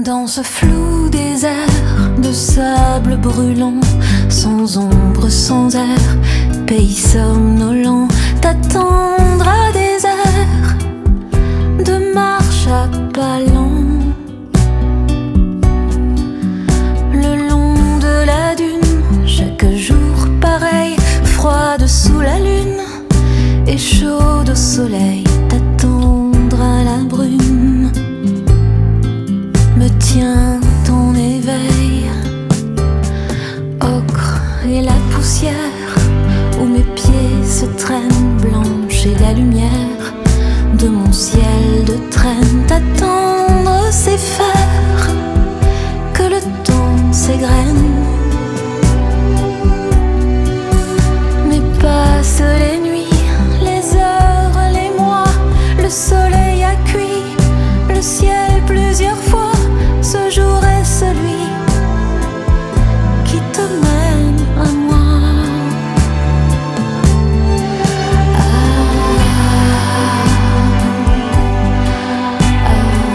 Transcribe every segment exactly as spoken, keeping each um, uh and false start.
Dans ce flou désert de sable brûlant, sans ombre, sans air, pays somnolent, t'attendre à des airs de marche à pas lents. Le long de la dune, chaque jour pareil, froide sous la lune et chaude au soleil, t'attendre à la brume. Me tient ton éveil, ocre et la poussière, où mes pieds se traînent, blanche et la lumière de mon ciel de traîne. T'attendre, c'est faire que le temps s'égrène. Mais passent les nuits, les heures, les mois, le soleil a cuit le ciel plusieurs fois. Ce jour est celui qui te mène à moi. Ah, ah,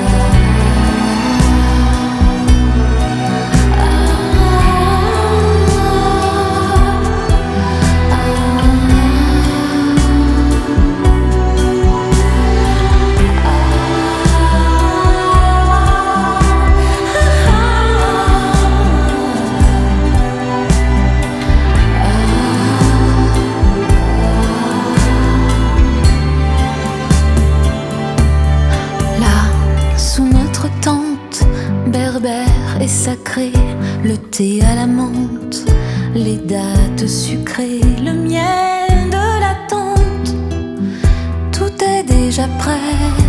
berbère et sacré, le thé à la menthe, les dattes sucrées, le miel de l'attente, tout est déjà prêt.